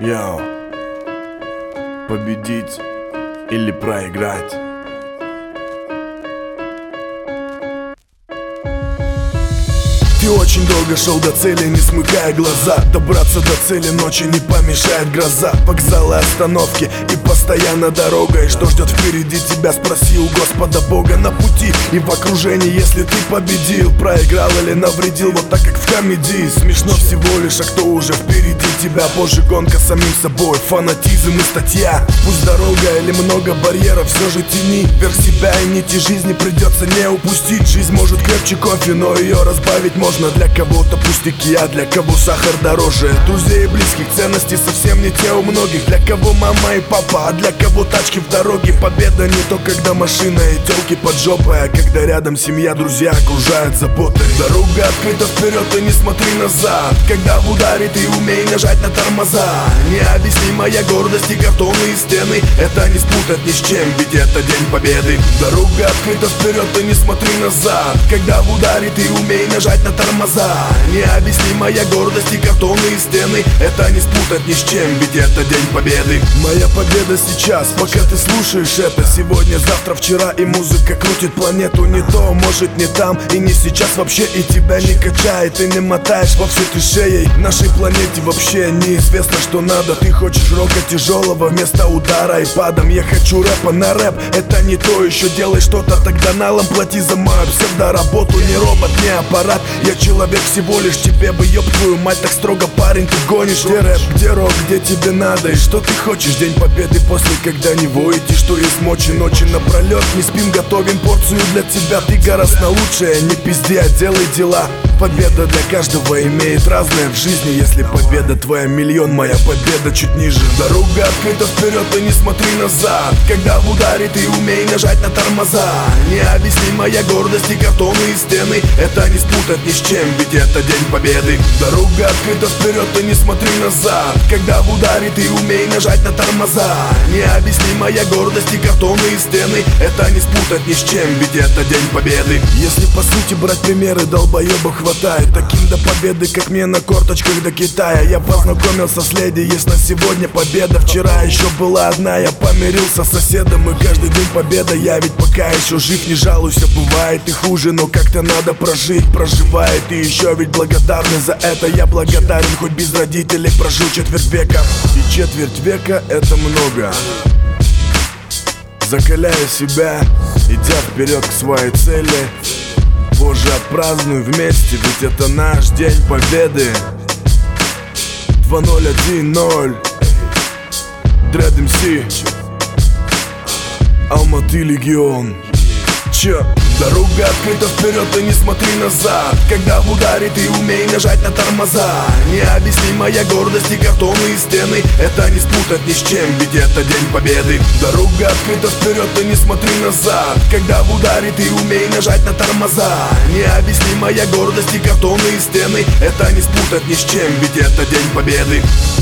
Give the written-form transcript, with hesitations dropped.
Йоу, победить или проиграть? Ты очень долго шел до цели, не смыкая глаза. Добраться до цели ночи не помешает гроза. Вокзалы, остановки и постоянно дорога. И что ждет впереди тебя, спроси у Господа Бога. На пути и в окружении, если ты победил, проиграл или навредил, вот так как в комедии. Смешно всего лишь, а кто уже впереди тебя? Позже гонка с самим собой, фанатизм и статья. Пусть дорога или много барьеров, все же тяни вверх себя, и нити жизни придется не упустить. Жизнь может крепче кофе, но ее разбавить можно. Для кого-то пустяки, а для кого сахар дороже. Друзей и близких ценностей совсем не те у многих. Для кого мама и папа, а для кого тачки в дороге. Победа не то, когда машина и тёлки под жопой, а когда рядом семья, друзья окружают заботой. Дорога открыта вперед, и не смотри назад. Когда в ударе ты умей нажать на тормоза. Необъяснимая гордость и картонные стены, это не спутать ни с чем, ведь это день победы. Дорога открыта вперед, и не смотри назад. Когда в ударе ты умей нажать на тормоза. Необъяснимая гордость и картонные стены, это не спутать ни с чем, ведь это день победы. Моя победа сейчас, пока ты слушаешь это. Сегодня, завтра, вчера, и музыка крутит планету. Не то, может не там, и не сейчас вообще. И тебя не качает, и не мотаешь вовсе ты шеей. Нашей планете вообще неизвестно, что надо. Ты хочешь рока тяжелого вместо удара и падом. Я хочу рэпа на рэп, это не то еще. Делай что-то, тогда налом плати за мою псевдоработу. Не робот, не аппарат, я человек всего лишь. Тебе бы ёб твою мать, так строго, парень, ты гонишь. Где рэп, где рок, где тебе надо и что ты хочешь? День победы после, когда не воете, что есть мочи. Ночи напролет, не спим, готовим порцию для тебя. Ты гораздо лучшая, не пизди, а делай дела. Победа для каждого имеет разное в жизни. Если победа твоя миллион, моя победа чуть ниже. Дорога открыта вперед, и не смотри назад. Когда в ударе ты умей нажать на тормоза. Необъяснимая гордость и картонные стены, это не спутать ни с чем, ведь это день победы. Дорога открыта вперед, и не смотри назад. Когда в ударе ты умей нажать на тормоза. Необъяснимая гордость и картонные стены, это не спутать ни с чем, ведь это день победы. Если по сути брать примеры, долбоебов хватает. Таким до победы, как мне на корточках до Китая. Я познакомился с леди, есть на сегодня победа. Вчера еще была одна, я помирился с соседом. И каждый день победа, я ведь пока еще жив. Не жалуйся, бывает и хуже, но как-то надо прожить. Проживает и еще ведь благодарны за это. Я благодарен, хоть без родителей прожил четверть века. И четверть века это много. Закаляя себя, идя вперед к своей цели. Позже отпразднуй вместе, ведь это наш день победы. 2010 Dread MC Алматы Легион. Чё? Дорога открыта вперед, и не смотри назад. Когда в ударе ты умей нажать на тормоза. Необъяснимая гордость и картонные стены, это не спутать ни с чем, ведь это день победы. Дорога открыта вперед, и не смотри назад. Когда в ударе ты умей нажать на тормоза. Необъяснимая гордость и картонные стены, это не спутать ни с чем, ведь это день победы.